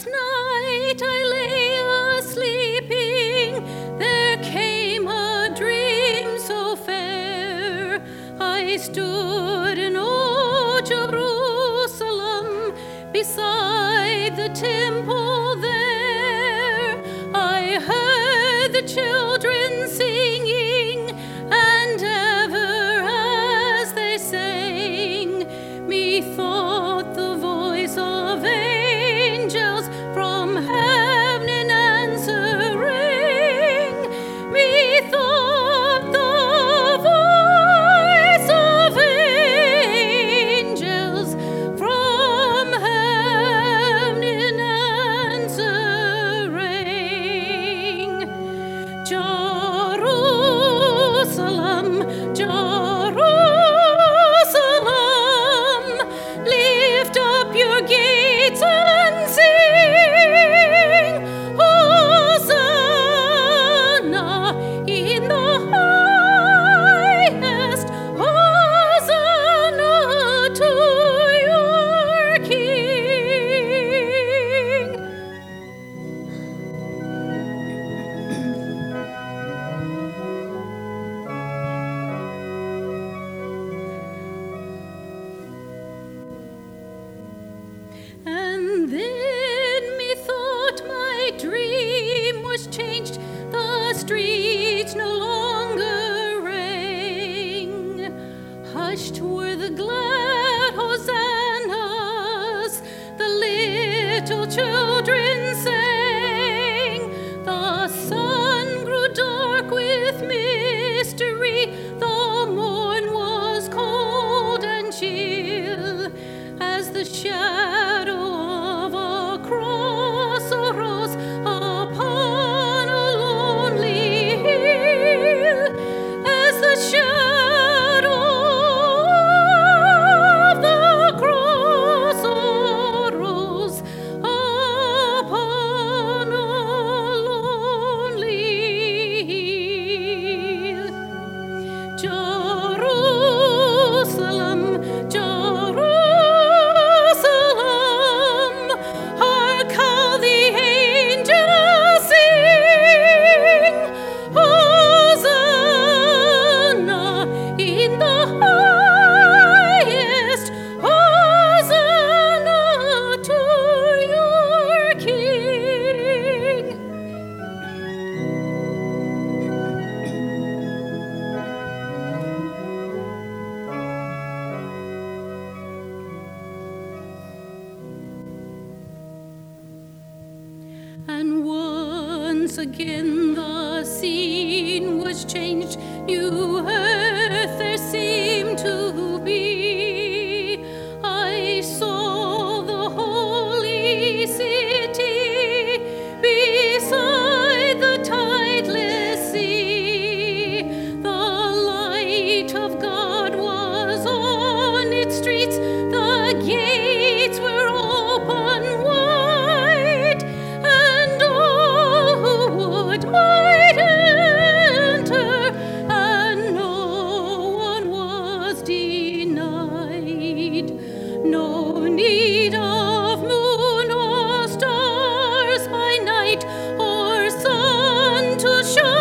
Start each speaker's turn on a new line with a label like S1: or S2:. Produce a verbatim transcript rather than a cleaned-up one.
S1: last night I lay a-sleeping, there came a dream so fair. I stood in old Jerusalem, beside the temple there. I heard the children singing, and ever as they sang, methought the voice of angels from heaven in answering. Methought the voice of angels from heaven in answering. Jerusalem, Jerusalem, lift up your gates and sing, Hosanna in the highest, Hosanna to your King. And then methought my dream was changed, the streets no longer rang. Hushed were the glad hosannas, the little children sang. The sun grew dark with mystery, the morn was cold and chill, as the shadow of a cross arose upon a lonely hill, as the shadow of the cross arose upon a lonely hill. Jerusalem, Jerusalem, hark how the angels sing, Hosanna in the highest, Hosanna to your King. And once again the scene was changed, new earth there seemed to be. I saw the holy city beside the tideless sea. The light of God was on its streets, the gates were open wide, and all who would might enter, and no one was denied. No need of moon or stars by night, or sun to shine.